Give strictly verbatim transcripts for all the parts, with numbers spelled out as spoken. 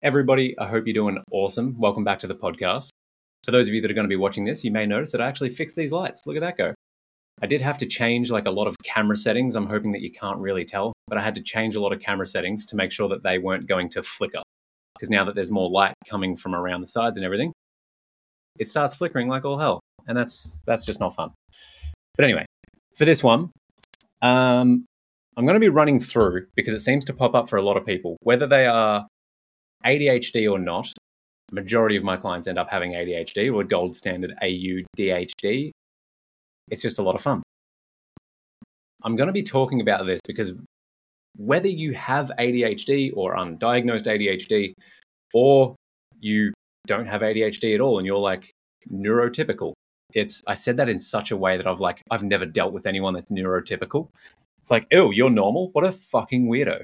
Everybody, I hope you're doing awesome. Welcome back to the podcast. For those of you that are going to be watching this, you may notice that I actually fixed these lights. Look at that go. I did have to change like a lot of camera settings. I'm hoping that you can't really tell, but I had to change a lot of camera settings to make sure that they weren't going to flicker. Because now that there's more light coming from around the sides and everything, it starts flickering like all hell. And that's that's just not fun. But anyway, for this one, um, I'm going to be running through, because it seems to pop up for a lot of people, whether they are A D H D or not. The majority of my clients end up having A D H D or gold standard A U D H D. It's just a lot of fun. I'm going to be talking about this because whether you have A D H D or undiagnosed A D H D, or you don't have A D H D at all and you're like neurotypical, it's I said that in such a way that I've like I've never dealt with anyone that's neurotypical. It's like, ew, you're normal? What a fucking weirdo.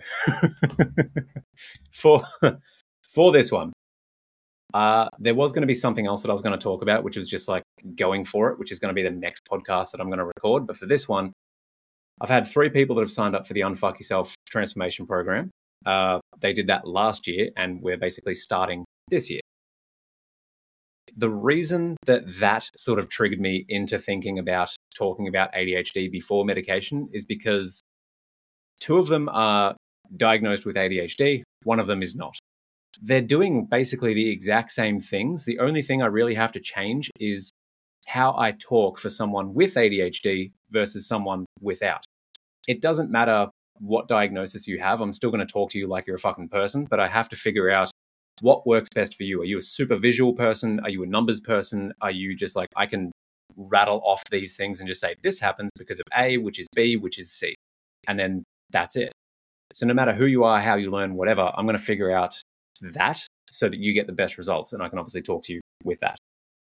for for this one, uh, there was going to be something else that I was going to talk about, which was just like going for it, which is going to be the next podcast that I'm going to record. But for this one, I've had three people that have signed up for the Unfuck Yourself transformation program. Uh, they did that last year, and we're basically starting this year. The reason that that sort of triggered me into thinking about talking about A D H D before medication is because two of them are diagnosed with A D H D. One of them is not. They're doing basically the exact same things. The only thing I really have to change is how I talk for someone with A D H D versus someone without. It doesn't matter what diagnosis you have. I'm still going to talk to you like you're a fucking person, but I have to figure out what works best for you. Are you a super visual person? Are you a numbers person? Are you just like, I can rattle off these things and just say, this happens because of A, which is B, which is C. And then that's it. So no matter who you are, how you learn, whatever, I'm going to figure out that so that you get the best results. And I can obviously talk to you with that.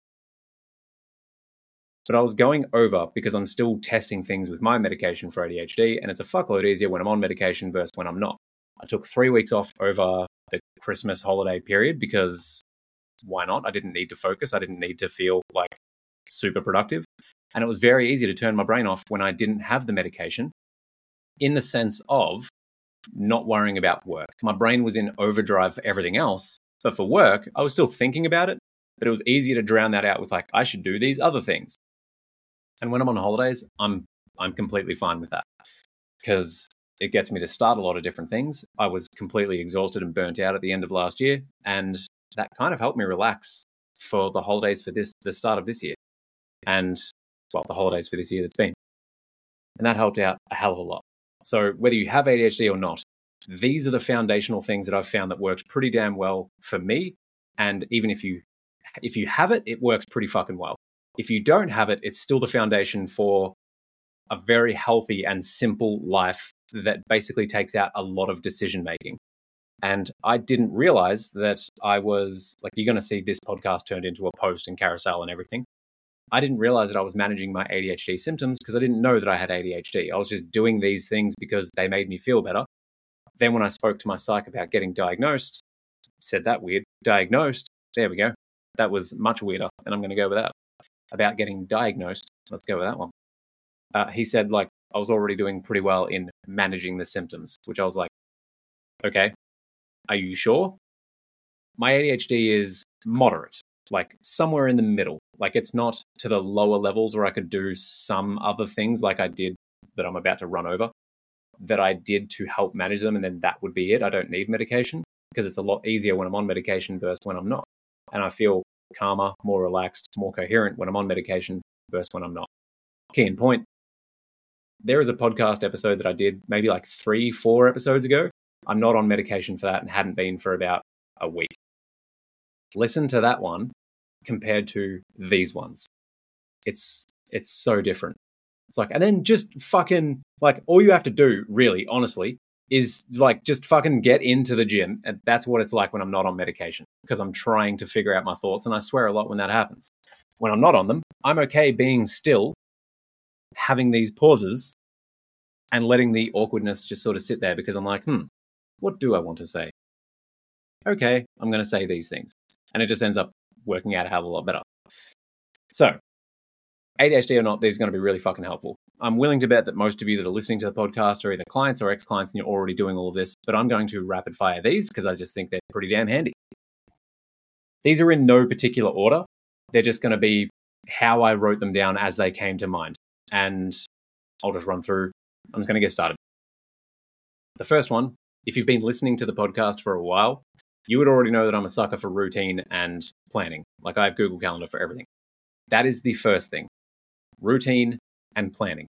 But I was going over because I'm still testing things with my medication for A D H D, and it's a fuckload easier when I'm on medication versus when I'm not. I took three weeks off over the Christmas holiday period because why not? I didn't need to focus. I didn't need to feel like super productive. And it was very easy to turn my brain off when I didn't have the medication, in the sense of not worrying about work. My brain was in overdrive for everything else. So for work, I was still thinking about it, but it was easier to drown that out with like, I should do these other things. And when I'm on holidays, I'm I'm completely fine with that because it gets me to start a lot of different things. I was completely exhausted and burnt out at the end of last year, and that kind of helped me relax for the holidays for this the start of this year. And, well, the holidays for this year that's been. And that helped out a hell of a lot. So whether you have A D H D or not, these are the foundational things that I've found that works pretty damn well for me. And even if you if you have it, it works pretty fucking well. If you don't have it, it's still the foundation for a very healthy and simple life that basically takes out a lot of decision making. And I didn't realize that I was, like, you're going to see this podcast turned into a post and carousel and everything. I didn't realize that I was managing my A D H D symptoms because I didn't know that I had A D H D. I was just doing these things because they made me feel better. Then when I spoke to my psych about getting diagnosed, said that weird, diagnosed, there we go. That was much weirder, and I'm going to go with that. About getting diagnosed, let's go with that one. Uh, he said, like, I was already doing pretty well in managing the symptoms, which I was like, okay, are you sure? My A D H D is moderate, like somewhere in the middle. Like, it's not to the lower levels where I could do some other things like I did that I'm about to run over, that I did to help manage them, and then that would be it. I don't need medication because it's a lot easier when I'm on medication versus when I'm not. And I feel calmer, more relaxed, more coherent when I'm on medication versus when I'm not. Key in point, there is a podcast episode that I did maybe like three, four episodes ago. I'm not on medication for that and hadn't been for about a week. Listen to that one compared to these ones. It's it's so different. It's like, and then just fucking, like, all you have to do, really, honestly, is like just fucking get into the gym. And that's what it's like when I'm not on medication, because I'm trying to figure out my thoughts, and I swear a lot when that happens. When I'm not on them, I'm okay being still, having these pauses and letting the awkwardness just sort of sit there, because I'm like, hmm, what do I want to say? Okay, I'm going to say these things. And it just ends up working out a hell of a lot better. So, A D H D or not, these are going to be really fucking helpful. I'm willing to bet that most of you that are listening to the podcast are either clients or ex-clients and you're already doing all of this, but I'm going to rapid fire these because I just think they're pretty damn handy. These are in no particular order. They're just going to be how I wrote them down as they came to mind. And I'll just run through. I'm just going to get started. The first one, if you've been listening to the podcast for a while, you would already know that I'm a sucker for routine and planning. Like I have Google Calendar for everything. That is the first thing. Routine and planning.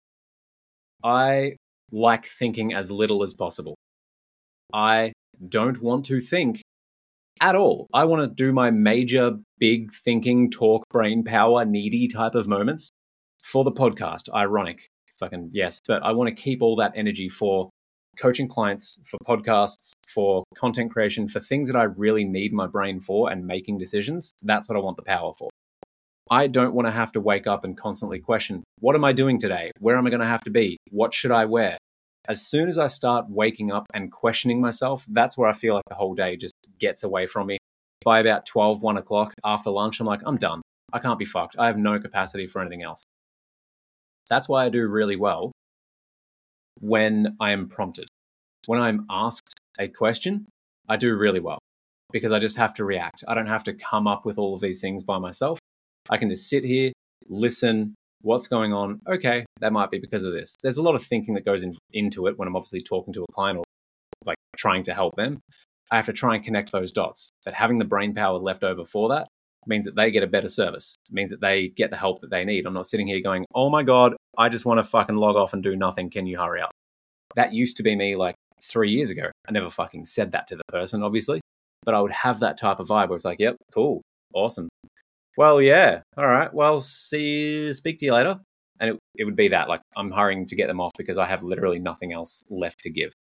I like thinking as little as possible. I don't want to think at all. I want to do my major, big thinking, talk, brain power, needy type of moments for the podcast. Ironic. Fucking yes. But I want to keep all that energy for coaching clients, for podcasts, for content creation, for things that I really need my brain for and making decisions. That's what I want the power for. I don't want to have to wake up and constantly question, what am I doing today? Where am I going to have to be? What should I wear? As soon as I start waking up and questioning myself, that's where I feel like the whole day just gets away from me. By about twelve, one o'clock after lunch, I'm like, I'm done. I can't be fucked. I have no capacity for anything else. That's why I do really well when I am prompted. When I'm asked a question, I do really well because I just have to react. I don't have to come up with all of these things by myself. I can just sit here, listen, what's going on? Okay, that might be because of this. There's a lot of thinking that goes in, into it when I'm obviously talking to a client or like trying to help them. I have to try and connect those dots. But having the brain power left over for that means that they get a better service. It means that they get the help that they need. I'm not sitting here going, oh my God, I just want to fucking log off and do nothing. Can you hurry up? That used to be me like three years ago. I never fucking said that to the person, obviously. But I would have that type of vibe where it's like, yep, cool, awesome. Well, yeah, all right, well, see, speak to you later. And it, it would be that, like, I'm hurrying to get them off because I have literally nothing else left to give.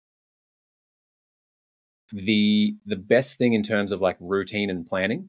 The the best thing in terms of like routine and planning,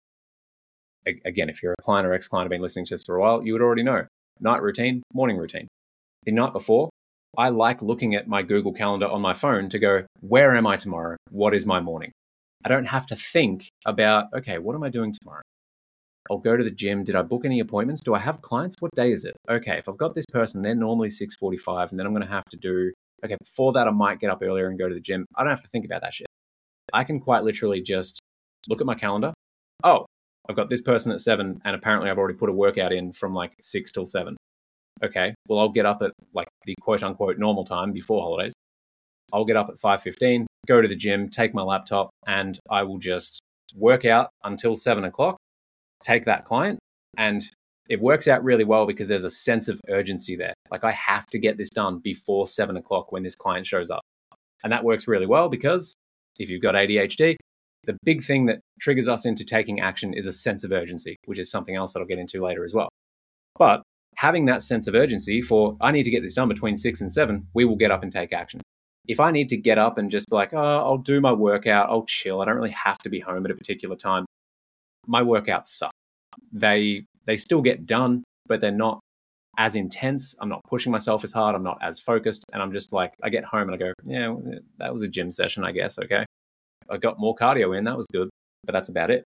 again, if you're a client or ex-client, have been listening to this for a while, you would already know. Night routine, morning routine. The night before, I like looking at my Google Calendar on my phone to go, where am I tomorrow? What is my morning? I don't have to think about, okay, what am I doing tomorrow? I'll go to the gym. Did I book any appointments? Do I have clients? What day is it? Okay, if I've got this person, they're normally six forty-five, and then I'm going to have to do, okay, before that, I might get up earlier and go to the gym. I don't have to think about that shit. I can quite literally just look at my calendar. Oh, I've got this person at seven, and apparently I've already put a workout in from like six till seven. Okay, well, I'll get up at like the quote unquote normal time before holidays. I'll get up at five fifteen, go to the gym, take my laptop, and I will just work out until seven o'clock. Take that client, and it works out really well because there's a sense of urgency there. Like I have to get this done before seven o'clock when this client shows up. And that works really well because if you've got A D H D, the big thing that triggers us into taking action is a sense of urgency, which is something else that I'll get into later as well. But having that sense of urgency for, I need to get this done between six and seven, we will get up and take action. If I need to get up and just be like, oh, I'll do my workout, I'll chill, I don't really have to be home at a particular time, my workouts suck. They they still get done, but they're not as intense. I'm not pushing myself as hard. I'm not as focused. And I'm just like, I get home and I go, yeah, that was a gym session, I guess. Okay. I got more cardio in. That was good. But that's about it.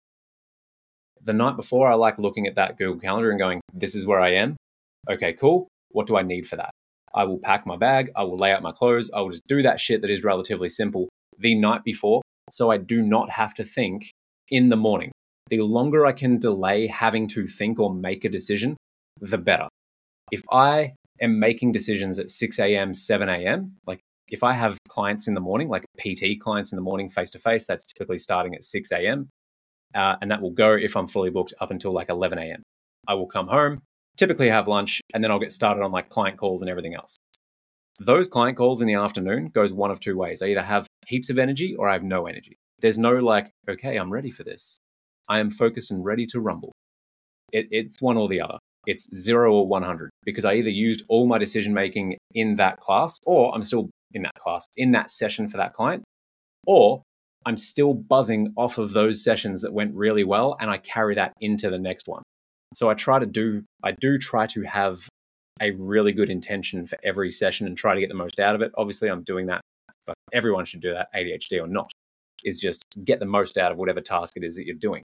The night before, I like looking at that Google Calendar and going, this is where I am. Okay, cool. What do I need for that? I will pack my bag. I will lay out my clothes. I will just do that shit that is relatively simple the night before. So I do not have to think in the morning. The longer I can delay having to think or make a decision, the better. If I am making decisions at six a.m., seven a.m., like if I have clients in the morning, like P T clients in the morning face-to-face, that's typically starting at six a.m. Uh, and that will go, if I'm fully booked, up until like eleven a.m. I will come home, typically have lunch, and then I'll get started on like client calls and everything else. Those client calls in the afternoon goes one of two ways. I either have heaps of energy or I have no energy. There's no like, okay, I'm ready for this. I am focused and ready to rumble. It, it's one or the other. It's zero or one hundred because I either used all my decision making in that class, or I'm still in that class, in that session for that client, or I'm still buzzing off of those sessions that went really well and I carry that into the next one. So I try to do, I do try to have a really good intention for every session and try to get the most out of it. Obviously, I'm doing that. But everyone should do that, A D H D or not, is just get the most out of whatever task it is that you're doing.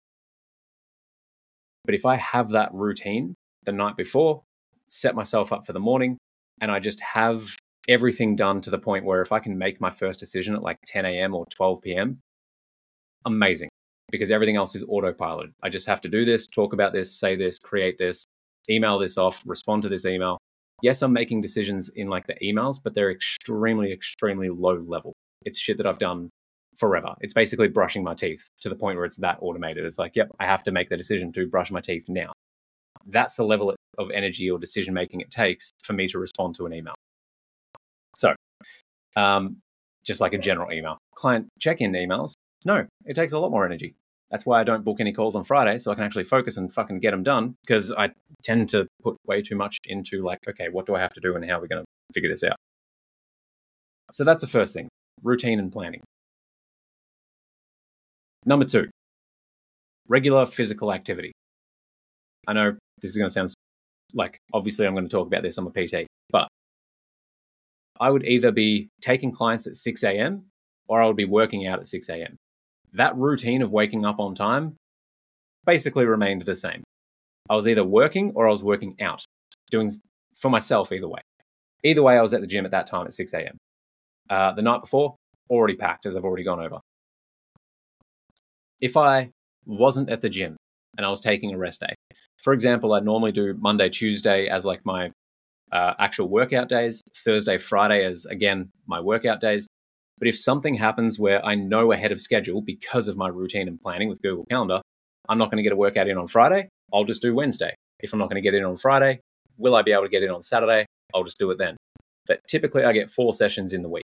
But if I have that routine the night before, set myself up for the morning, and I just have everything done to the point where if I can make my first decision at like ten a.m. or twelve p.m., amazing. because everything else is autopilot. I just have to do this, talk about this, say this, create this, email this off, respond to this email. Yes, I'm making decisions in like the emails, but they're extremely, extremely low level. It's shit that I've done forever. It's basically brushing my teeth to the point where it's that automated. It's like, yep, I have to make the decision to brush my teeth now. That's the level of energy or decision making it takes for me to respond to an email. So, um, just like a general email. Client check-in emails, no, it takes a lot more energy. That's why I don't book any calls on Friday, so I can actually focus and fucking get them done, because I tend to put way too much into like, okay, what do I have to do and how are we going to figure this out? So that's the first thing, routine and planning. Number two, regular physical activity. I know this is going to sound like, obviously I'm going to talk about this, I'm a P T, but I would either be taking clients at six a.m. or I would be working out at six a.m. That routine of waking up on time basically remained the same. I was either working or I was working out, doing for myself either way. Either way, I was at the gym at that time at six a.m. Uh, the night before, already packed, as I've already gone over. If I wasn't at the gym and I was taking a rest day, for example, I'd normally do Monday, Tuesday as like my uh, actual workout days, Thursday, Friday as, again, my workout days. But if something happens where I know ahead of schedule because of my routine and planning with Google Calendar, I'm not going to get a workout in on Friday, I'll just do Wednesday. If I'm not going to get in on Friday, will I be able to get in on Saturday? I'll just do it then. But typically I get four sessions in the week.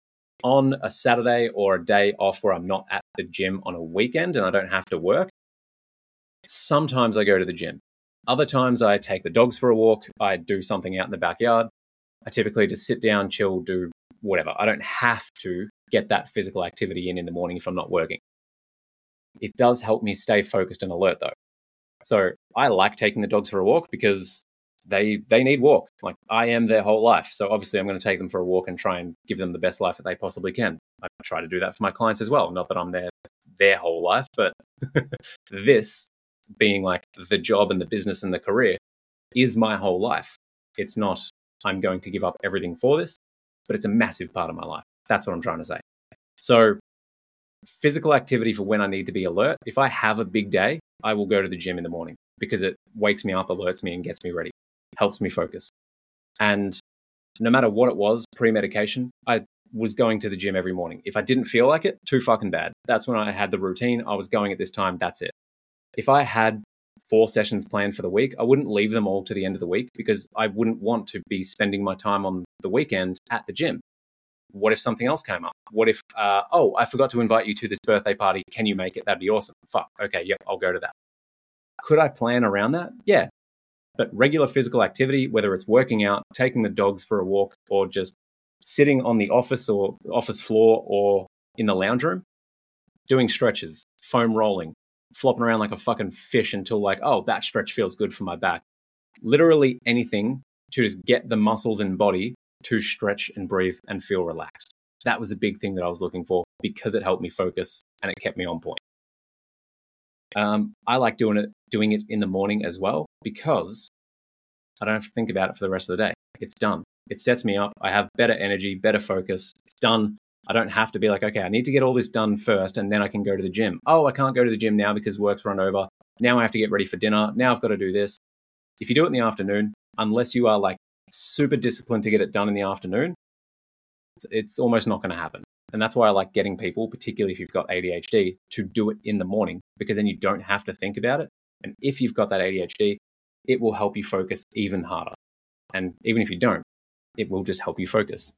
On a Saturday or a day off where I'm not at the gym on a weekend and I don't have to work, sometimes I go to the gym. Other times I take the dogs for a walk, I do something out in the backyard. I typically just sit down, chill, do whatever. I don't have to get that physical activity in in the morning if I'm not working. It does help me stay focused and alert though. So I like taking the dogs for a walk because they they need walk. Like I am their whole life. So obviously I'm going to take them for a walk and try and give them the best life that they possibly can. I try to do that for my clients as well. Not that I'm their, their whole life, but this being like the job and the business and the career is my whole life. It's not, I'm going to give up everything for this, but it's a massive part of my life. That's what I'm trying to say. So physical activity for when I need to be alert. If I have a big day, I will go to the gym in the morning because it wakes me up, alerts me and gets me ready, helps me focus. And no matter what it was, pre-medication, I was going to the gym every morning. If I didn't feel like it, too fucking bad. That's when I had the routine. I was going at this time. That's it. If I had four sessions planned for the week, I wouldn't leave them all to the end of the week because I wouldn't want to be spending my time on the weekend at the gym. What if something else came up? What if, uh, oh, I forgot to invite you to this birthday party. Can you make it? That'd be awesome. Fuck. Okay, yep, I'll go to that. Could I plan around that? Yeah. But regular physical activity, whether it's working out, taking the dogs for a walk, or just sitting on the office or office floor or in the lounge room, doing stretches, foam rolling, flopping around like a fucking fish until like, oh, that stretch feels good for my back. Literally anything to just get the muscles and body to stretch and breathe and feel relaxed. That was a big thing that I was looking for because it helped me focus and it kept me on point. Um, I like doing it, doing it in the morning as well because I don't have to think about it for the rest of the day. It's done. It sets me up. I have better energy, better focus. It's done. I don't have to be like, okay, I need to get all this done first and then I can go to the gym. Oh, I can't go to the gym now because work's run over. Now I have to get ready for dinner. Now I've got to do this. If you do it in the afternoon, unless you are like super disciplined to get it done in the afternoon, it's, it's almost not going to happen. And that's why I like getting people, particularly if you've got A D H D, to do it in the morning because then you don't have to think about it. And if you've got that A D H D, it will help you focus even harder. And even if you don't, it will just help you focus.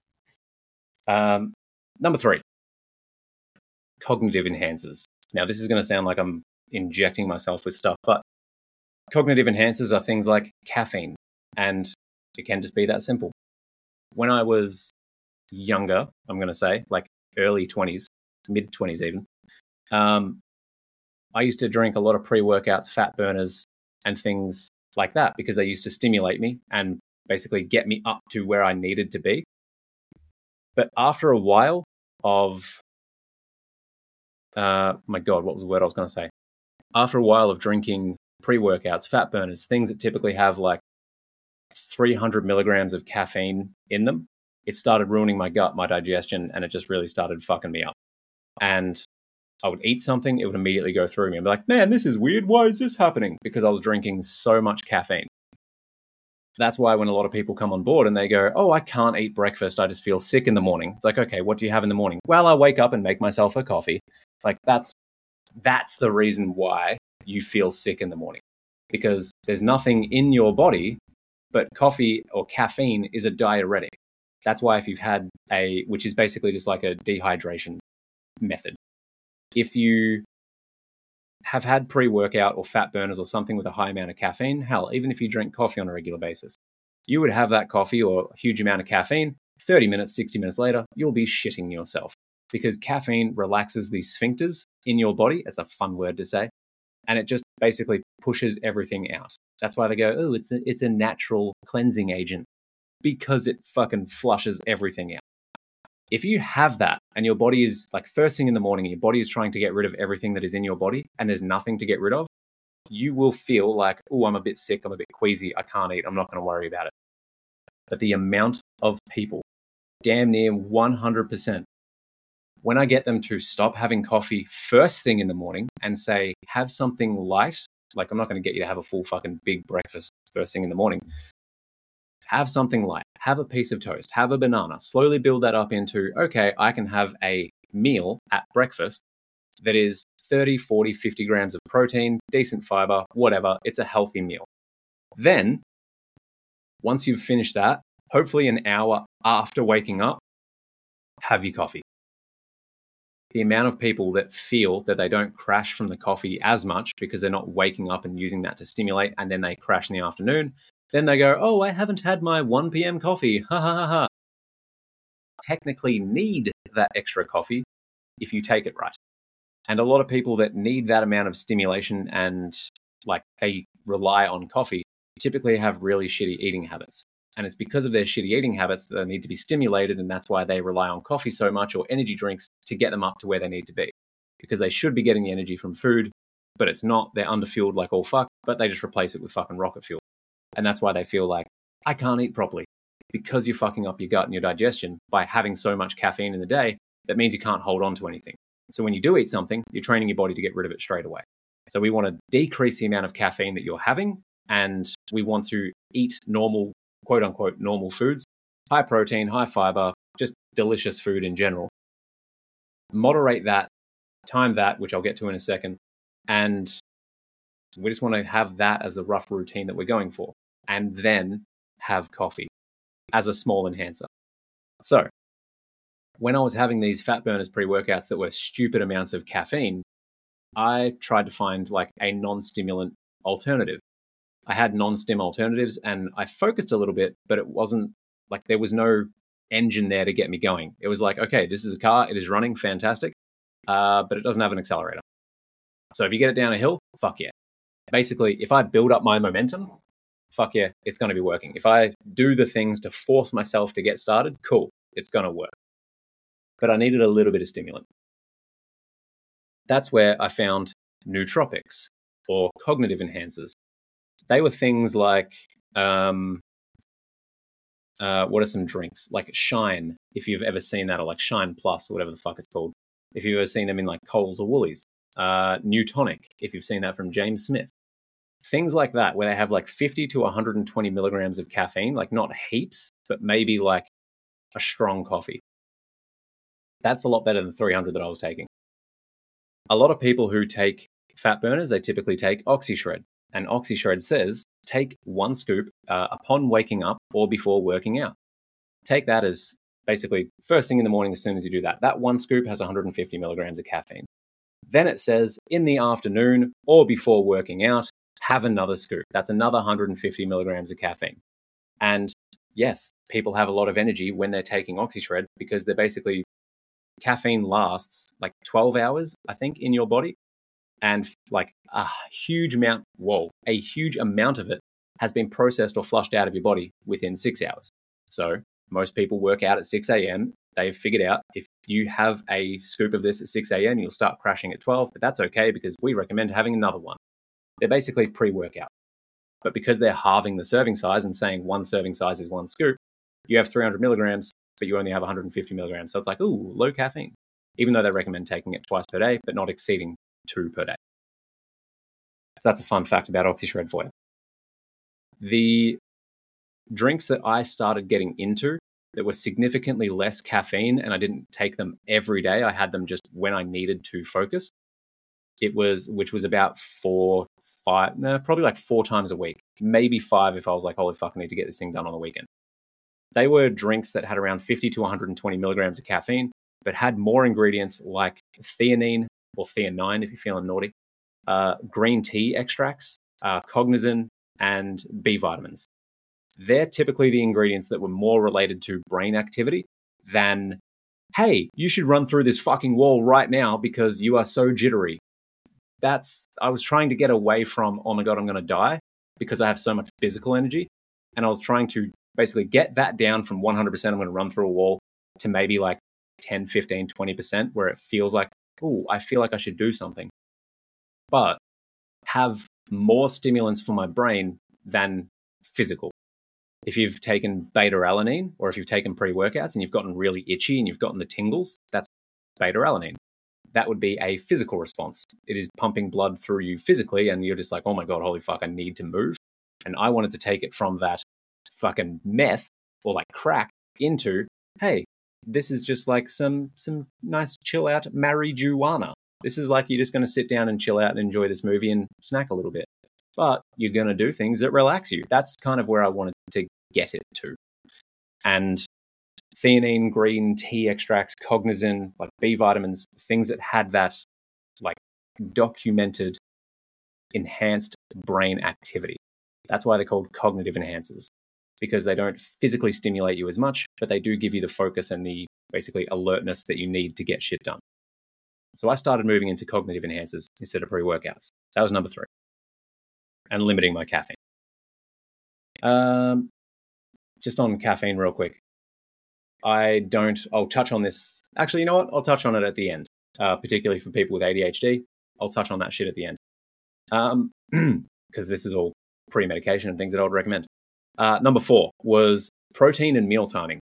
Um, number three, cognitive enhancers. Now, this is going to sound like I'm injecting myself with stuff, but cognitive enhancers are things like caffeine, and it can just be that simple. When I was younger, I'm going to say, like early twenties, mid twenties even, um, I used to drink a lot of pre-workouts, fat burners, and things like that because they used to stimulate me and basically get me up to where I needed to be. But after a while of, uh, my God, what was the word I was going to say? After a while of drinking pre-workouts, fat burners, things that typically have like three hundred milligrams of caffeine in them, it started ruining my gut, my digestion, and it just really started fucking me up. And I would eat something, it would immediately go through me. I'd be like, man, this is weird. Why is this happening? Because I was drinking so much caffeine. That's why when a lot of people come on board and they go, oh, I can't eat breakfast, I just feel sick in the morning. It's like, okay, what do you have in the morning? Well, I wake up and make myself a coffee. Like that's that's the reason why you feel sick in the morning. Because there's nothing in your body, but coffee or caffeine is a diuretic. That's why if you've had a, which is basically just like a dehydration method. If you have had pre-workout or fat burners or something with a high amount of caffeine, hell, even if you drink coffee on a regular basis, you would have that coffee or a huge amount of caffeine, thirty minutes, sixty minutes later, you'll be shitting yourself because caffeine relaxes the sphincters in your body. It's a fun word to say. And it just basically pushes everything out. That's why they go, oh, it's a, it's a natural cleansing agent because it fucking flushes everything out. If you have that and your body is like first thing in the morning, your body is trying to get rid of everything that is in your body and there's nothing to get rid of, you will feel like, oh, I'm a bit sick, I'm a bit queasy, I can't eat, I'm not going to worry about it. But the amount of people, damn near one hundred percent, when I get them to stop having coffee first thing in the morning and say, have something light, like I'm not going to get you to have a full fucking big breakfast first thing in the morning. Have something light, have a piece of toast, have a banana, slowly build that up into, okay, I can have a meal at breakfast that is thirty, forty, fifty grams of protein, decent fiber, whatever. It's a healthy meal. Then, once you've finished that, hopefully an hour after waking up, have your coffee. The amount of people that feel that they don't crash from the coffee as much because they're not waking up and using that to stimulate, and then they crash in the afternoon. Then they go, oh, I haven't had my one p.m. coffee. Ha ha ha ha. Technically need that extra coffee if you take it right. And a lot of people that need that amount of stimulation and like they rely on coffee typically have really shitty eating habits. And it's because of their shitty eating habits that they need to be stimulated. And that's why they rely on coffee so much or energy drinks to get them up to where they need to be. Because they should be getting the energy from food, but it's not. They're underfueled like all fuck, but they just replace it with fucking rocket fuel. And that's why they feel like, I can't eat properly. Because you're fucking up your gut and your digestion by having so much caffeine in the day, that means you can't hold on to anything. So when you do eat something, you're training your body to get rid of it straight away. So we want to decrease the amount of caffeine that you're having, and we want to eat normal, quote unquote, normal foods, high protein, high fiber, just delicious food in general. Moderate that, time that, which I'll get to in a second, and we just want to have that as a rough routine that we're going for, and then have coffee as a small enhancer. So when I was having these fat burners pre-workouts that were stupid amounts of caffeine, I tried to find like a non-stimulant alternative. I had non-stim alternatives and I focused a little bit, but it wasn't like there was no engine there to get me going. It was like, okay, this is a car, it is running, fantastic, uh, but it doesn't have an accelerator. So if you get it down a hill, fuck yeah. Basically, if I build up my momentum, fuck yeah, it's going to be working. If I do the things to force myself to get started, cool, it's going to work. But I needed a little bit of stimulant. That's where I found nootropics or cognitive enhancers. They were things like, um, uh, what are some drinks? Like Shine, if you've ever seen that, or like Shine Plus, or whatever the fuck it's called. If you've ever seen them in like Coles or Woolies. Uh, Newtonic, if you've seen that from James Smith. Things like that, where they have like fifty to one hundred twenty milligrams of caffeine, like not heaps, but maybe like a strong coffee. That's a lot better than three hundred that I was taking. A lot of people who take fat burners, they typically take OxyShred. And OxyShred says, take one scoop uh, upon waking up or before working out. Take that as basically first thing in the morning as soon as you do that. That one scoop has one hundred fifty milligrams of caffeine. Then it says in the afternoon or before working out, have another scoop. That's another one hundred fifty milligrams of caffeine. And yes, people have a lot of energy when they're taking OxyShred because they're basically, caffeine lasts like twelve hours, I think, in your body. And like a huge amount, whoa, a huge amount of it has been processed or flushed out of your body within six hours. So most people work out at six a.m. They've figured out if you have a scoop of this at six a.m., you'll start crashing at twelve, but that's okay because we recommend having another one. They're basically pre-workout. But because they're halving the serving size and saying one serving size is one scoop, you have three hundred milligrams, but you only have one hundred fifty milligrams. So it's like, ooh, low caffeine. even though they recommend taking it twice per day, but not exceeding two per day. So that's a fun fact about OxyShred for you. The drinks that I started getting into that were significantly less caffeine, and I didn't take them every day, I had them just when I needed to focus, it was, which was about four, five, no, probably like four times a week, maybe five if I was like, holy fuck, I need to get this thing done on the weekend. They were drinks that had around fifty to one hundred twenty milligrams of caffeine, but had more ingredients like theanine, or theanine if you're feeling naughty, uh, green tea extracts, uh, cognizin, and B vitamins. They're typically the ingredients that were more related to brain activity than, hey, you should run through this fucking wall right now because you are so jittery. That's, I was trying to get away from, oh my God, I'm going to die because I have so much physical energy. And I was trying to basically get that down from one hundred percent I'm going to run through a wall to maybe like ten, fifteen, twenty percent where it feels like, oh, I feel like I should do something. But have more stimulants for my brain than physical. If you've taken beta-alanine or if you've taken pre-workouts and you've gotten really itchy and you've gotten the tingles, that's beta-alanine. That would be a physical response. It is pumping blood through you physically and you're just like, oh my God, holy fuck, I need to move. And I wanted to take it from that fucking meth or like crack into, hey, this is just like some some nice chill out marijuana. This is like you're just going to sit down and chill out and enjoy this movie and snack a little bit. But you're going to do things that relax you. That's kind of where I wanted to get it to. And theanine, green tea extracts, cognizin, like B vitamins, things that had that like documented enhanced brain activity. That's why they're called cognitive enhancers, because they don't physically stimulate you as much, but they do give you the focus and the basically alertness that you need to get shit done. So I started moving into cognitive enhancers instead of pre-workouts. That was number three. And limiting my caffeine. Um, just on caffeine real quick. I don't, I'll touch on this. Actually, you know what? I'll touch on it at the end, uh, particularly for people with A D H D. I'll touch on that shit at the end. Um, because this is all pre-medication and things that I would recommend. Uh, number four was protein and meal timing.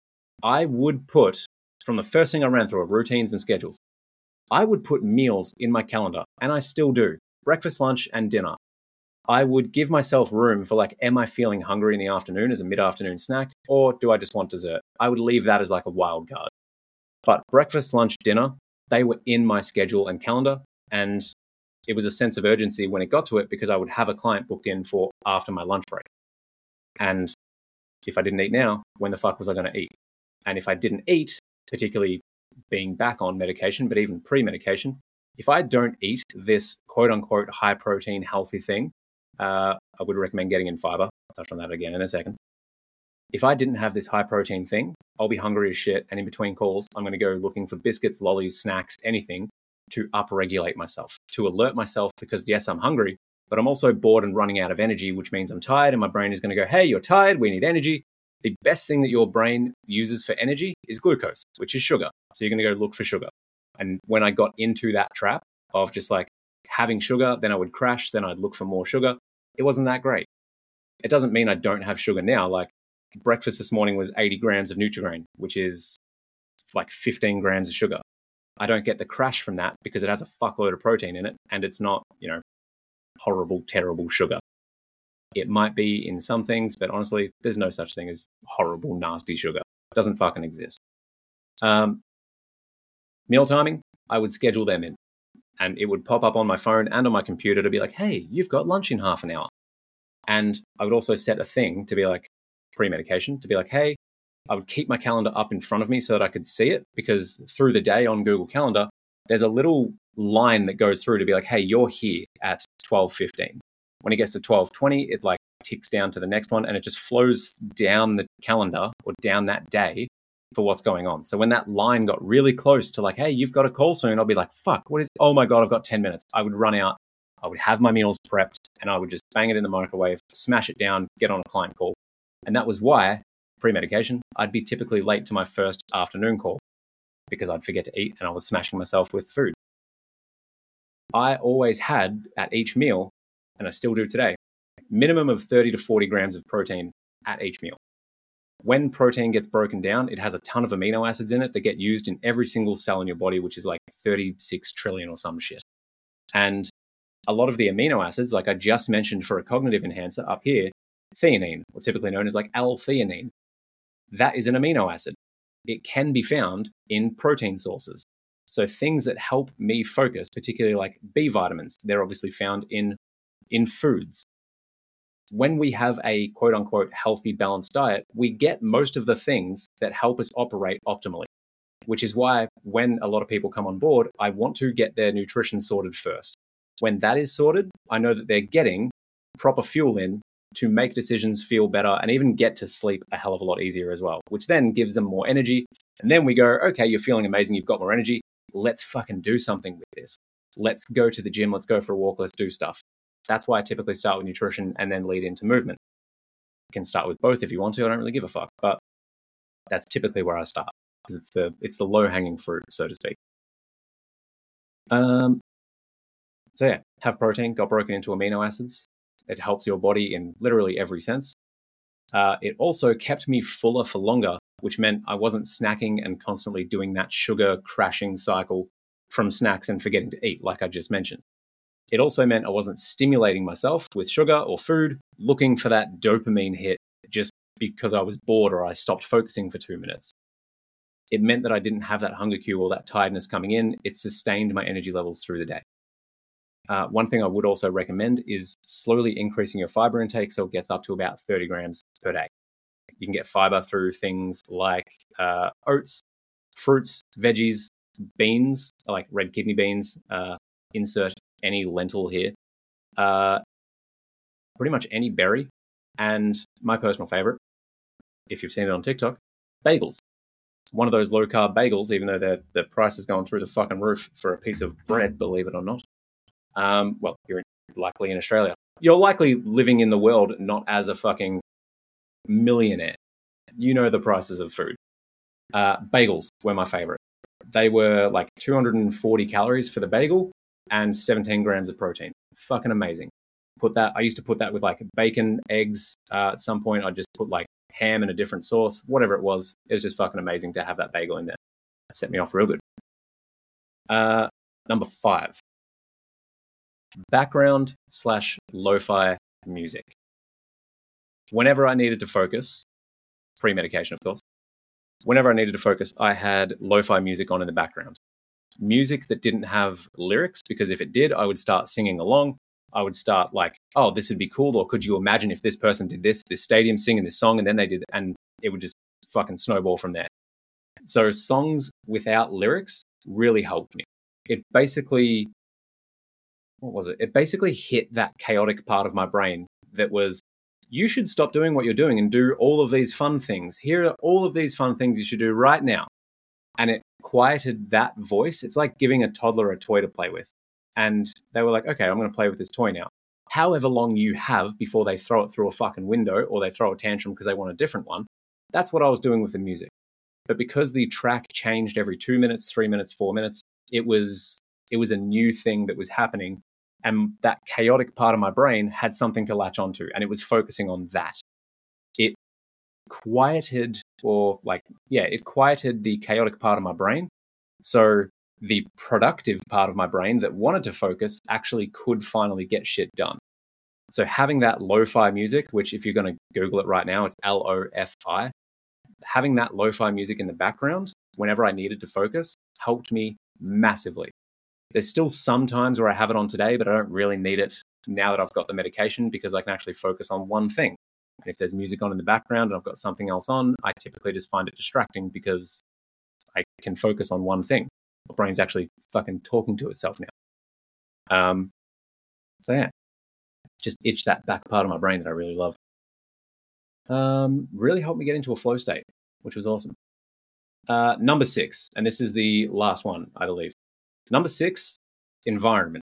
I would put, from the first thing I ran through of routines and schedules, I would put meals in my calendar, and I still do. Breakfast, lunch, and dinner. I would give myself room for like, am I feeling hungry in the afternoon as a mid-afternoon snack, or do I just want dessert? I would leave that as like a wild card. But breakfast, lunch, dinner, they were in my schedule and calendar, and it was a sense of urgency when it got to it because I would have a client booked in for after my lunch break. And if I didn't eat now, when the fuck was I going to eat? And if I didn't eat, particularly being back on medication, but even pre-medication, if I don't eat this quote-unquote high-protein healthy thing, uh, I would recommend getting in fiber. I'll touch on that again in a second. If I didn't have this high-protein thing, I'll be hungry as shit, and in between calls, I'm going to go looking for biscuits, lollies, snacks, anything to upregulate myself, to alert myself because, yes, I'm hungry, but I'm also bored and running out of energy, which means I'm tired, and my brain is going to go, hey, you're tired, we need energy. The best thing that your brain uses for energy is glucose, which is sugar. So you're going to go look for sugar. And when I got into that trap of just like having sugar, then I would crash, then I'd look for more sugar, it wasn't that great. It doesn't mean I don't have sugar now. Like breakfast this morning was eighty grams of Nutri-Grain, which is like fifteen grams of sugar. I don't get the crash from that because it has a fuckload of protein in it and it's not, you know, horrible, terrible sugar. It might be in some things, but honestly, there's no such thing as horrible, nasty sugar. It doesn't fucking exist. Um, meal timing, I would schedule them in and it would pop up on my phone and on my computer to be like, hey, you've got lunch in half an hour. And I would also set a thing to be like pre-medication to be like, hey, I would keep my calendar up in front of me so that I could see it because through the day on Google Calendar, there's a little line that goes through to be like, hey, you're here at twelve fifteen. When it gets to twelve twenty, it like ticks down to the next one and it just flows down the calendar or down that day for what's going on. So when that line got really close to like, hey, you've got a call soon, I'll be like, fuck, what is, oh my God, I've got ten minutes. I would run out, I would have my meals prepped and I would just bang it in the microwave, smash it down, get on a client call. And that was why pre-medication, I'd be typically late to my first afternoon call because I'd forget to eat and I was smashing myself with food. I always had at each meal, and I still do today, minimum of thirty to forty grams of protein at each meal. when protein gets broken down, it has a ton of amino acids in it that get used in every single cell in your body, which is like thirty-six trillion or some shit. And a lot of the amino acids, like I just mentioned for a cognitive enhancer up here, theanine, or typically known as like L-theanine, that is an amino acid. It can be found in protein sources. So things that help me focus, particularly like B vitamins, they're obviously found in, in foods. When we have a quote unquote healthy, balanced diet, we get most of the things that help us operate optimally, which is why when a lot of people come on board, I want to get their nutrition sorted first. When that is sorted, I know that they're getting proper fuel in to make decisions, feel better, and even get to sleep a hell of a lot easier as well, which then gives them more energy. And then we go, okay, you're feeling amazing, you've got more energy. Let's fucking do something with this. Let's go to the gym, let's go for a walk, let's do stuff. That's why I typically start with nutrition and then lead into movement. You can start with both if you want to, I don't really give a fuck, but that's typically where I start because it's the it's the low-hanging fruit, so to speak. Um, so yeah, have protein, got broken into amino acids. It helps your body in literally every sense. Uh, it also kept me fuller for longer, which meant I wasn't snacking and constantly doing that sugar crashing cycle from snacks and forgetting to eat, like I just mentioned. It also meant I wasn't stimulating myself with sugar or food, looking for that dopamine hit just because I was bored or I stopped focusing for two minutes. It meant that I didn't have that hunger cue or that tiredness coming in. It sustained my energy levels through the day. Uh, one thing I would also recommend is slowly increasing your fiber intake so it gets up to about thirty grams per day. You can get fiber through things like uh, oats, fruits, veggies, beans, like red kidney beans, uh, insert any lentil here, uh, pretty much any berry, and my personal favorite, if you've seen it on TikTok, bagels. One of those low-carb bagels, even though the the price has gone through the fucking roof for a piece of bread, believe it or not. Um, well, you're likely in Australia. You're likely living in the world not as a fucking millionaire. You know the prices of food. Uh, bagels were my favorite. They were like two hundred forty calories for the bagel and seventeen grams of protein. Fucking amazing. Put that. I used to put that with like bacon, eggs. Uh, at some point, I'd just put like ham in a different sauce, whatever it was. It was just fucking amazing to have that bagel in there. It set me off real good. Uh, number five, background slash lo-fi music. Whenever I needed to focus, pre-medication, of course, whenever I needed to focus, I had lo-fi music on in the background. Music that didn't have lyrics, because if it did, I would start singing along. I would start like, oh, this would be cool. Or could you imagine if this person did this, this stadium singing this song, and then they did, and it would just fucking snowball from there. So songs without lyrics really helped me. It basically, what was it? It basically hit that chaotic part of my brain that was, you should stop doing what you're doing and do all of these fun things. Here are all of these fun things you should do right now. And it quieted that voice. It's like giving a toddler a toy to play with. And they were like, okay, I'm going to play with this toy now. However long you have before they throw it through a fucking window or they throw a tantrum because they want a different one. That's what I was doing with the music. But because the track changed every two minutes, three minutes, four minutes, it was it was a new thing that was happening. And that chaotic part of my brain had something to latch onto, and it was focusing on that. It quieted, or like, yeah, it quieted the chaotic part of my brain. So the productive part of my brain that wanted to focus actually could finally get shit done. So having that lo-fi music, which if you're going to Google it right now, it's L O F I, having that lo-fi music in the background whenever I needed to focus helped me massively. There's still some times where I have it on today, but I don't really need it now that I've got the medication because I can actually focus on one thing. And if there's music on in the background and I've got something else on, I typically just find it distracting because I can focus on one thing. My brain's actually fucking talking to itself now. Um, so yeah, just itch that back part of my brain that I really love. Um, really helped me get into a flow state, which was awesome. Uh, number six, and this is the last one, I believe. Number six, environment.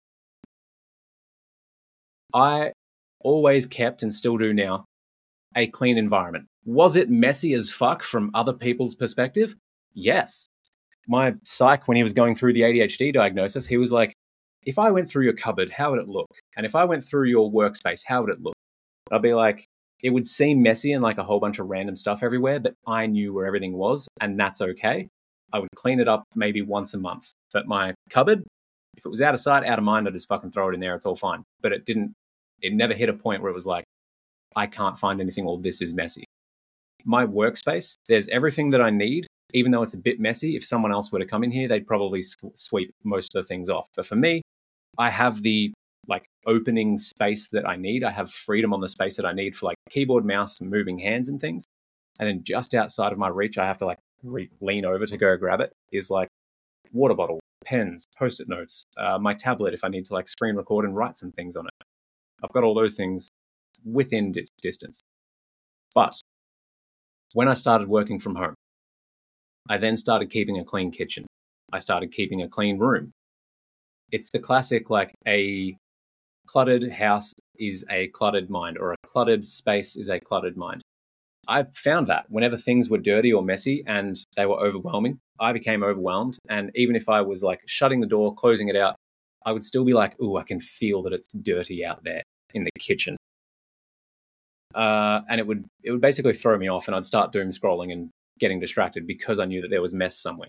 I always kept, and still do now, a clean environment. Was it messy as fuck from other people's perspective? Yes. My psych, when he was going through the A D H D diagnosis, he was like, if I went through your cupboard, how would it look? And if I went through your workspace, how would it look? I'd be like, it would seem messy and like a whole bunch of random stuff everywhere, but I knew where everything was, and that's okay. I would clean it up maybe once a month. But my cupboard, if it was out of sight, out of mind, I'd just fucking throw it in there. It's all fine. But it didn't, it never hit a point where it was like, I can't find anything or this is messy. My workspace, there's everything that I need, even though it's a bit messy. If someone else were to come in here, they'd probably sweep most of the things off. But for me, I have the like opening space that I need. I have freedom on the space that I need for like keyboard, mouse, moving hands and things. And then just outside of my reach, I have to like re- lean over to go grab it, is like water bottle, pens, post-it notes, uh, my tablet if I need to like screen record and write some things on it. I've got all those things within di- distance. But when I started working from home, I then started keeping a clean kitchen. I started keeping a clean room. It's the classic, like a cluttered house is a cluttered mind, or a cluttered space is a cluttered mind. I found that whenever things were dirty or messy and they were overwhelming, I became overwhelmed. And even if I was like shutting the door, closing it out, I would still be like, ooh, I can feel that it's dirty out there in the kitchen. Uh, and it would it would basically throw me off, and I'd start doom scrolling and getting distracted because I knew that there was mess somewhere.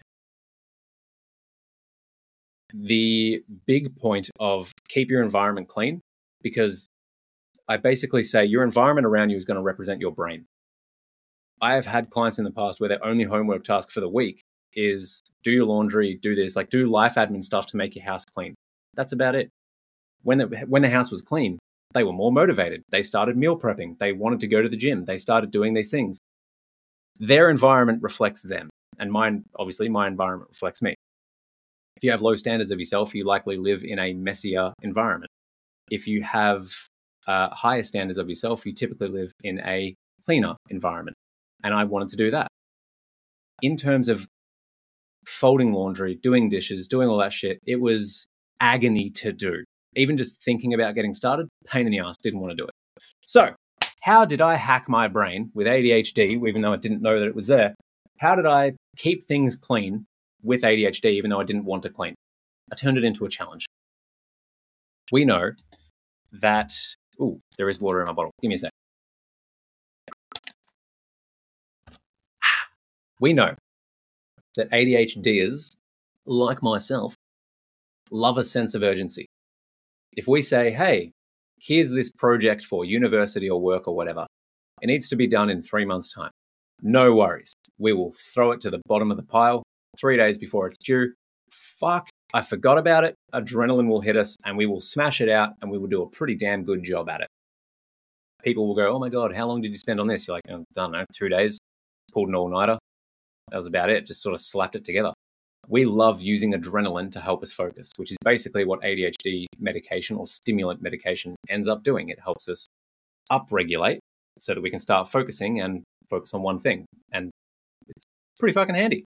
The big point of keep your environment clean, because I basically say your environment around you is going to represent your brain. I have had clients in the past where their only homework task for the week is do your laundry, do this, like do life admin stuff to make your house clean. That's about it. When the, when the house was clean, they were more motivated. They started meal prepping. They wanted to go to the gym. They started doing these things. Their environment reflects them. And mine, obviously, my environment reflects me. If you have low standards of yourself, you likely live in a messier environment. If you have uh, higher standards of yourself, you typically live in a cleaner environment. And I wanted to do that. In terms of folding laundry, doing dishes, doing all that shit, it was agony to do. Even just thinking about getting started, pain in the ass, didn't want to do it. So, how did I hack my brain with A D H D, even though I didn't know that it was there? How did I keep things clean with A D H D, even though I didn't want to clean? I turned it into a challenge. We know that... Ooh, there is water in my bottle. Give me a sec. We know that ADHDers, like myself, love a sense of urgency. If we say, hey, here's this project for university or work or whatever, it needs to be done in three months' time. No worries. We will throw it to the bottom of the pile three days before it's due. Fuck, I forgot about it. Adrenaline will hit us and we will smash it out and we will do a pretty damn good job at it. People will go, oh my God, how long did you spend on this? You're like, I don't know, two days. Pulled an all-nighter. That was about it. Just sort of slapped it together. We love using adrenaline to help us focus, which is basically what A D H D medication or stimulant medication ends up doing. It helps us upregulate so that we can start focusing and focus on one thing. And it's pretty fucking handy.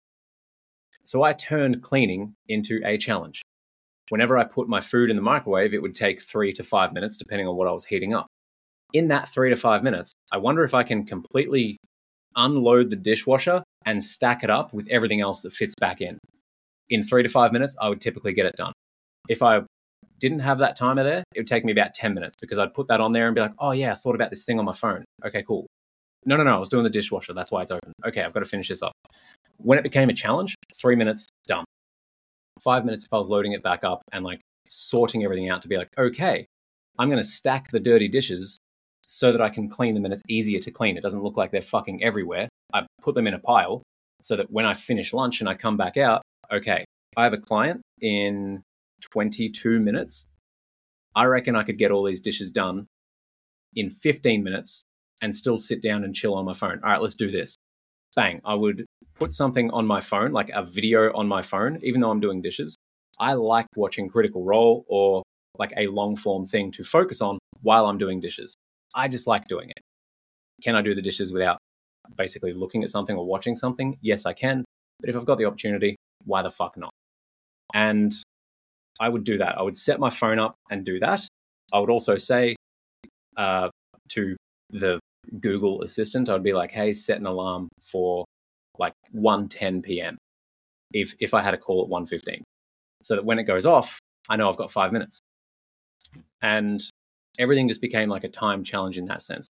So I turned cleaning into a challenge. Whenever I put my food in the microwave, it would take three to five minutes, depending on what I was heating up. In that three to five minutes, I wonder if I can completely unload the dishwasher and stack it up with everything else that fits back in. In three to five minutes, I would typically get it done. If I didn't have that timer there, it would take me about ten minutes because I'd put that on there and be like, oh yeah, I thought about this thing on my phone. Okay, cool. No, no, no, I was doing the dishwasher. That's why it's open. Okay, I've got to finish this up. When it became a challenge, three minutes, done. Five minutes if I was loading it back up and like sorting everything out to be like, okay, I'm going to stack the dirty dishes so that I can clean them and it's easier to clean. It doesn't look like they're fucking everywhere. I put them in a pile so that when I finish lunch and I come back out, okay, I have a client in twenty-two minutes. I reckon I could get all these dishes done in fifteen minutes and still sit down and chill on my phone. All right, let's do this. Bang. I would put something on my phone, like a video on my phone, even though I'm doing dishes. I like watching Critical Role or like a long form thing to focus on while I'm doing dishes. I just like doing it. Can I do the dishes without basically looking at something or watching something? Yes, I can. But if I've got the opportunity, why the fuck not? And I would do that. I would set my phone up and do that. I would also say uh, to the Google Assistant, I'd be like, hey, set an alarm for like one ten p.m. if if I had a call at one fifteen. So that when it goes off, I know I've got five minutes. And everything just became like a time challenge in that sense.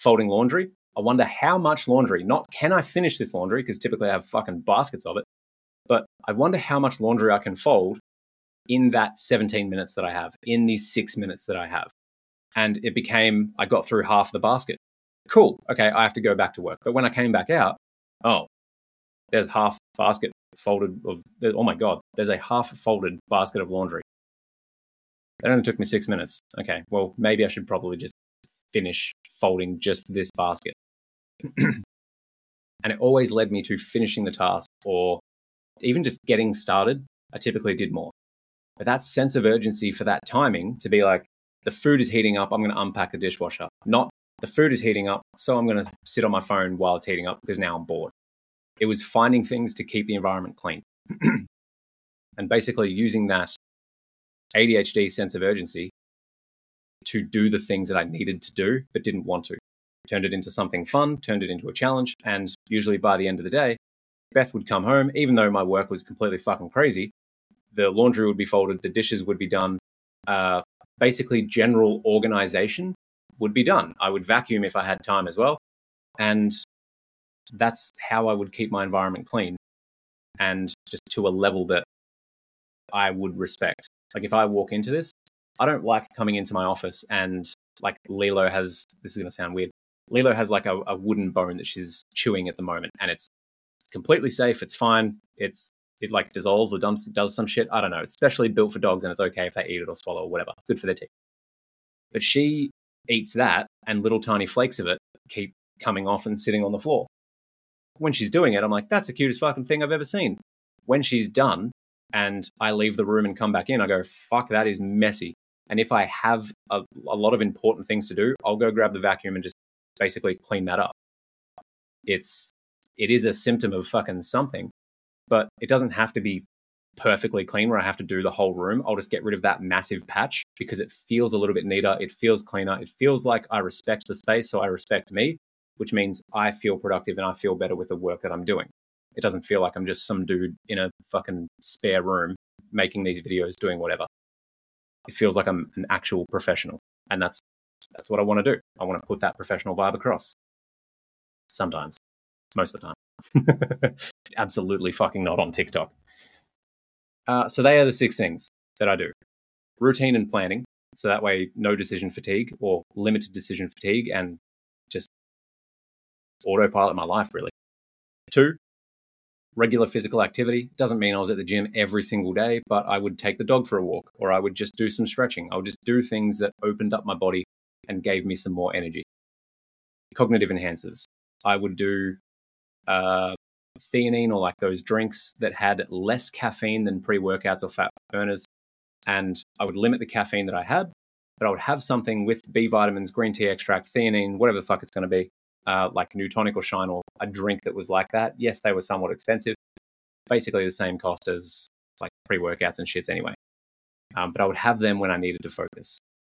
folding laundry. I wonder how much laundry, not can I finish this laundry, because typically I have fucking baskets of it, but I wonder how much laundry I can fold in that seventeen minutes that I have, in these six minutes that I have. And it became, I got through half the basket. Cool. Okay, I have to go back to work. But when I came back out, oh, there's half basket folded of, oh my God, there's a half folded basket of laundry. That only took me six minutes. Okay, well, maybe I should probably just finish folding just this basket. And it always led me to finishing the task, or even just getting started. I typically did more. But that sense of urgency for that timing to be like, the food is heating up, I'm going to unpack the dishwasher. Not the food is heating up, so I'm going to sit on my phone while it's heating up because now I'm bored. It was finding things to keep the environment clean. And basically using that A D H D sense of urgency to do the things that I needed to do but didn't want to. Turned it into something fun, turned it into a challenge, and usually by the end of the day, Beth would come home, even though my work was completely fucking crazy, the laundry would be folded, the dishes would be done, uh, basically general organization would be done. I would vacuum if I had time as well. And that's how I would keep my environment clean, and just to a level that I would respect. Like if I walk into this, I don't like coming into my office and like Lilo has, this is going to sound weird, Lilo has like a, a wooden bone that she's chewing at the moment, and it's, it's completely safe. It's fine. It's, it like dissolves or dumps, does some shit. I don't know. It's specially built for dogs, and it's okay if they eat it or swallow or whatever. It's good for their teeth. But she eats that, and little tiny flakes of it keep coming off and sitting on the floor. When she's doing it, I'm like, that's the cutest fucking thing I've ever seen. When she's done and I leave the room and come back in, I go, fuck, that is messy. And if I have a, a lot of important things to do, I'll go grab the vacuum and just basically clean that up. It's, it is a symptom of fucking something, but it doesn't have to be perfectly clean where I have to do the whole room. I'll just get rid of that massive patch because it feels a little bit neater. It feels cleaner. It feels like I respect the space, so I respect me, which means I feel productive and I feel better with the work that I'm doing. It doesn't feel like I'm just some dude in a fucking spare room making these videos, doing whatever. It feels like I'm an actual professional, and that's that's what I want to do. I want to put that professional vibe across. Sometimes. Most of the time. Absolutely fucking not on TikTok. Uh, so they are the six things that I do. Routine and planning, so that way no decision fatigue or limited decision fatigue, and just autopilot my life, really. Two, regular physical activity. Doesn't mean I was at the gym every single day, but I would take the dog for a walk, or I would just do some stretching. I would just do things that opened up my body and gave me some more energy. Cognitive enhancers. I would do uh, theanine, or like those drinks that had less caffeine than pre-workouts or fat burners. And I would limit the caffeine that I had, but I would have something with B vitamins, green tea extract, theanine, whatever the fuck it's going to be, uh, like New Tonic or Shine, or a drink that was like that. Yes, they were somewhat expensive. Basically the same cost as like pre-workouts and shits anyway. Um, but I would have them when I needed to focus.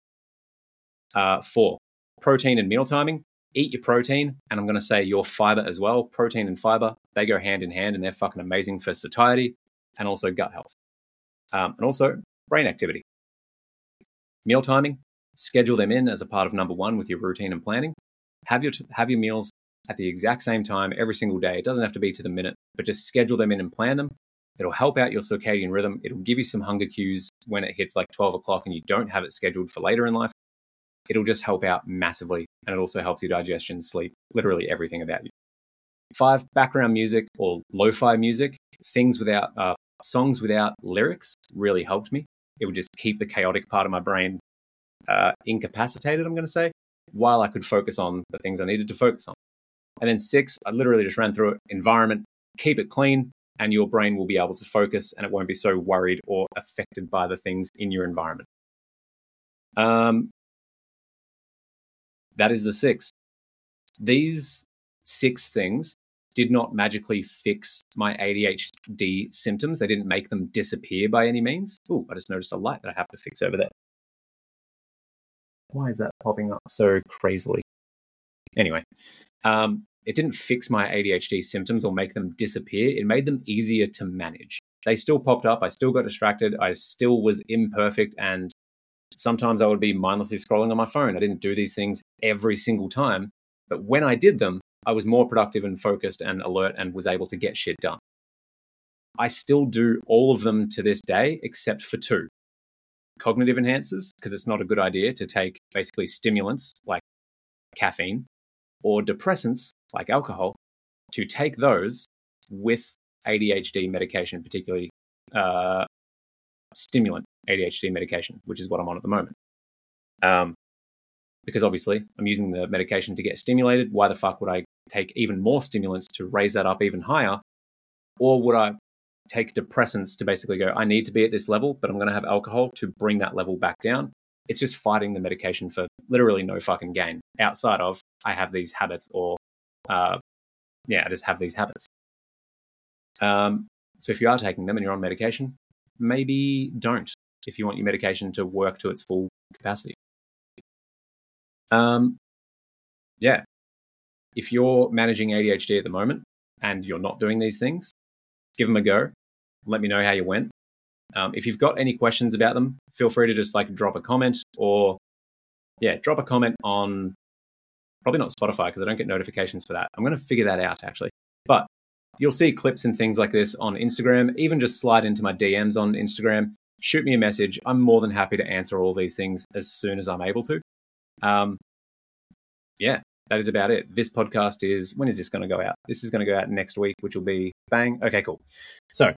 Uh, four, protein and meal timing. Eat your protein, and I'm going to say your fiber as well. Protein and fiber, they go hand in hand, and they're fucking amazing for satiety and also gut health. Um, and also brain activity. Meal timing, schedule them in as a part of number one with your routine and planning. Have your, have your meals at the exact same time every single day. It doesn't have to be to the minute, but just schedule them in and plan them. It'll help out your circadian rhythm. It'll give you some hunger cues when it hits like twelve o'clock and you don't have it scheduled for later in life. It'll just help out massively. And it also helps your digestion, sleep, literally everything about you. Five, background music or lo-fi music. Things without, uh, songs without lyrics really helped me. It would just keep the chaotic part of my brain uh, incapacitated, I'm going to say, while I could focus on the things I needed to focus on. And then six, I literally just ran through it. Environment, keep it clean, and your brain will be able to focus, and it won't be so worried or affected by the things in your environment. Um, that is the six. These six things did not magically fix my A D H D symptoms. They didn't make them disappear by any means. Oh, I just noticed a light that I have to fix over there. Why is that popping up so crazily? Anyway, um, it didn't fix my A D H D symptoms or make them disappear. It made them easier to manage. They still popped up. I still got distracted. I still was imperfect. And sometimes I would be mindlessly scrolling on my phone. I didn't do these things every single time, But when I did them, I was more productive and focused and alert and was able to get shit done. I still do all of them to this day, except for two. Cognitive enhancers, because it's not a good idea to take basically stimulants like caffeine or depressants like alcohol, to take those with A D H D medication, particularly uh, stimulant A D H D medication, which is what I'm on at the moment. Um, because obviously I'm using the medication to get stimulated. Why the fuck would I take even more stimulants to raise that up even higher? Or would I take depressants to basically go, I need to be at this level, but I'm going to have alcohol to bring that level back down? It's just fighting the medication for literally no fucking gain outside of I have these habits or, uh, yeah, I just have these habits. Um, so if you are taking them and you're on medication, maybe don't if you want your medication to work to its full capacity. Um, yeah. If you're managing A D H D at the moment and you're not doing these things, give them a go. Let me know how you went. Um, if you've got any questions about them, feel free to just like drop a comment or, yeah, drop a comment on, probably not Spotify because I don't get notifications for that. I'm going to figure that out actually. But you'll see clips and things like this on Instagram. Even just slide into my D Ms on Instagram. Shoot me a message. I'm more than happy to answer all these things as soon as I'm able to. Um, yeah, that is about it. This podcast is, when is this going to go out? This is going to go out next week, which will be bang. Okay, cool. So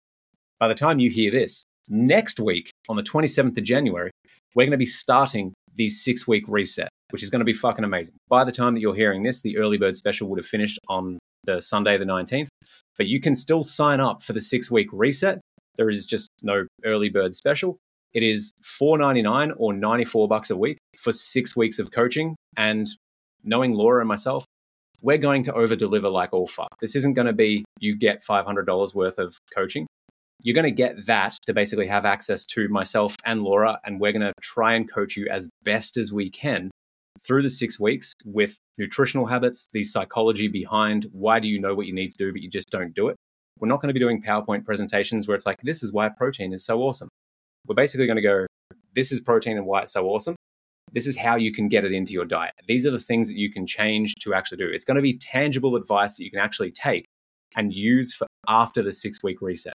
by the time you hear this, next week on the twenty-seventh of January, we're going to be starting the six-week reset, which is going to be fucking amazing. By the time that you're hearing this, the early bird special would have finished on the Sunday, the nineteenth, but you can still sign up for the six-week reset. There is just no early bird special. It is four ninety-nine or ninety-four bucks a week for six weeks of coaching. And knowing Laura and myself, we're going to over deliver like all fuck. This isn't going to be you get five hundred dollars worth of coaching. You're going to get that to basically have access to myself and Laura, and we're going to try and coach you as best as we can through the six weeks with nutritional habits, the psychology behind why do you know what you need to do, but you just don't do it. We're not going to be doing PowerPoint presentations where it's like, this is why protein is so awesome. We're basically going to go, this is protein and why it's so awesome. This is how you can get it into your diet. These are the things that you can change to actually do. It's going to be tangible advice that you can actually take and use for after the six-week reset.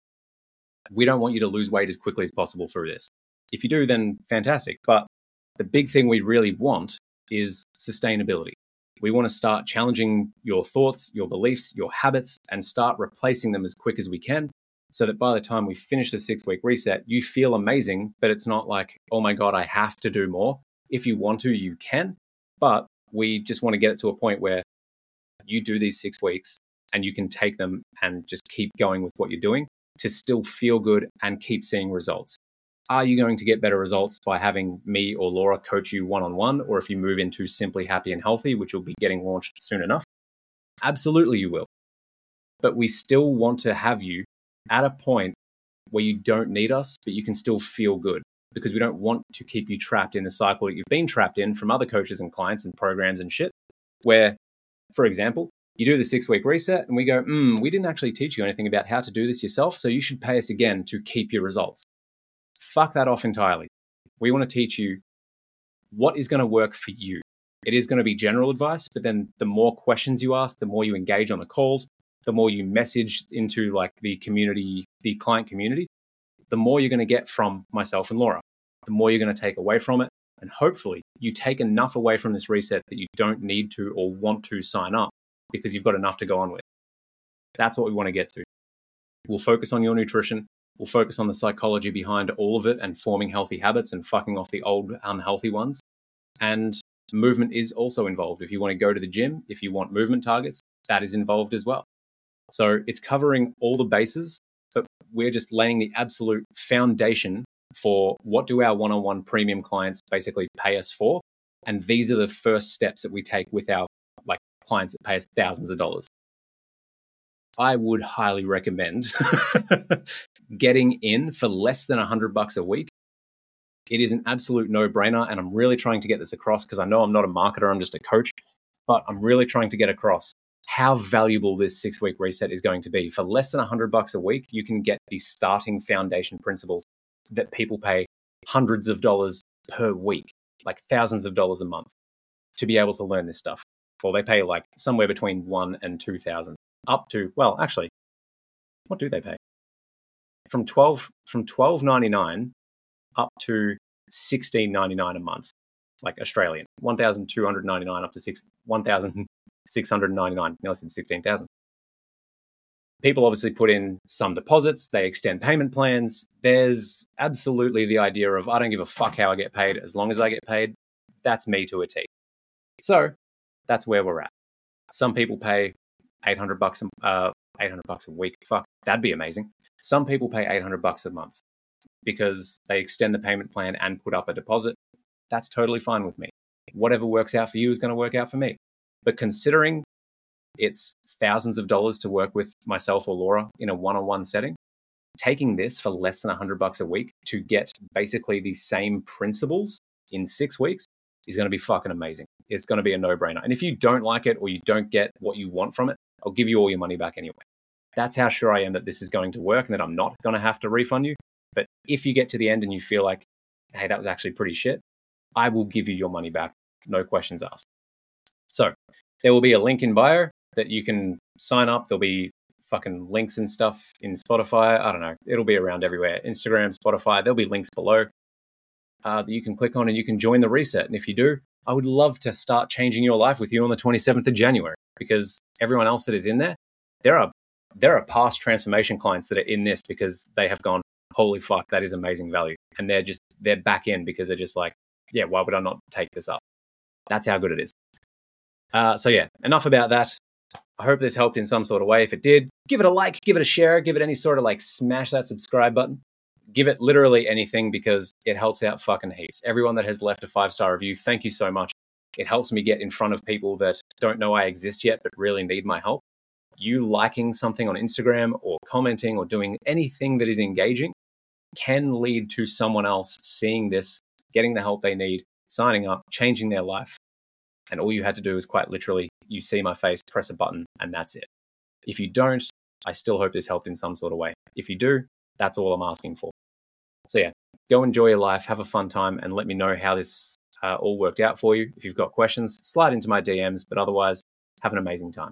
We don't want you to lose weight as quickly as possible through this. If you do, then fantastic. But the big thing we really want is sustainability. We want to start challenging your thoughts, your beliefs, your habits, and start replacing them as quick as we can so that by the time we finish the six-week reset, you feel amazing, but it's not like, oh my God, I have to do more. If you want to, you can. But we just want to get it to a point where you do these six weeks and you can take them and just keep going with what you're doing to still feel good and keep seeing results. Are you going to get better results by having me or Laura coach you one-on-one, or if you move into Simply Happy and Healthy, which will be getting launched soon enough? Absolutely you will. But we still want to have you at a point where you don't need us, but you can still feel good, because we don't want to keep you trapped in the cycle that you've been trapped in from other coaches and clients and programs and shit, where, for example, you do the six-week reset and we go, hmm, we didn't actually teach you anything about how to do this yourself, so you should pay us again to keep your results. Fuck that off entirely. We want to teach you what is going to work for you. It is going to be general advice, but then the more questions you ask, the more you engage on the calls, the more you message into like the community, the client community, the more you're going to get from myself and Laura, the more you're going to take away from it. And hopefully you take enough away from this reset that you don't need to or want to sign up because you've got enough to go on with. That's what we want to get to. We'll focus on your nutrition. We'll focus on the psychology behind all of it and forming healthy habits and fucking off the old unhealthy ones. And movement is also involved. If you want to go to the gym, if you want movement targets, that is involved as well. So it's covering all the bases, but we're just laying the absolute foundation for what do our one-on-one premium clients basically pay us for. And these are the first steps that we take with our like clients that pay us thousands of dollars. I would highly recommend getting in for less than a hundred bucks a week. It is an absolute no-brainer, and I'm really trying to get this across because I know I'm not a marketer, I'm just a coach, but I'm really trying to get across how valuable this six-week reset is going to be. For less than a hundred bucks a week, you can get the starting foundation principles that people pay hundreds of dollars per week, like thousands of dollars a month, to be able to learn this stuff. Well, they pay like somewhere between one and two thousand, up to, well, actually, what do they pay? From twelve from twelve ninety nine up to sixteen ninety nine a month, like Australian, one thousand two hundred ninety nine up to six one thousand six hundred ninety nine, less than sixteen thousand. People obviously put in some deposits, they extend payment plans. There's absolutely the idea of, I don't give a fuck how I get paid as long as I get paid. That's me to a T. So that's where we're at. Some people pay eight hundred bucks, uh, eight hundred bucks a week. Fuck, that'd be amazing. Some people pay eight hundred bucks a month because they extend the payment plan and put up a deposit. That's totally fine with me. Whatever works out for you is going to work out for me. But considering it's thousands of dollars to work with myself or Laura in a one-on-one setting, taking this for less than one hundred bucks a week to get basically the same principles in six weeks is going to be fucking amazing. It's going to be a no-brainer. And if you don't like it or you don't get what you want from it, I'll give you all your money back anyway. That's how sure I am that this is going to work and that I'm not going to have to refund you. But if you get to the end and you feel like, hey, that was actually pretty shit, I will give you your money back. No questions asked. So there will be a link in bio that you can sign up. There'll be fucking links and stuff in Spotify. I don't know. It'll be around everywhere. Instagram, Spotify. There'll be links below uh, that you can click on and you can join the reset. And if you do, I would love to start changing your life with you on the twenty-seventh of January, because everyone else that is in there, there are there are past transformation clients that are in this because they have gone, holy fuck, that is amazing value. And they're just, they're back in because they're just like, yeah, why would I not take this up? That's how good it is. Uh, so yeah, enough about that. I hope this helped in some sort of way. If it did, give it a like, give it a share, give it any sort of like smash that subscribe button. Give it literally anything because it helps out fucking heaps. Everyone that has left a five-star review, thank you so much. It helps me get in front of people that don't know I exist yet but really need my help. You liking something on Instagram or commenting or doing anything that is engaging can lead to someone else seeing this, getting the help they need, signing up, changing their life. And all you had to do is quite literally, you see my face, press a button, and that's it. If you don't, I still hope this helped in some sort of way. If you do, that's all I'm asking for. So yeah, go enjoy your life, have a fun time, and let me know how this uh, all worked out for you. If you've got questions, slide into my D Ms, but otherwise, have an amazing time.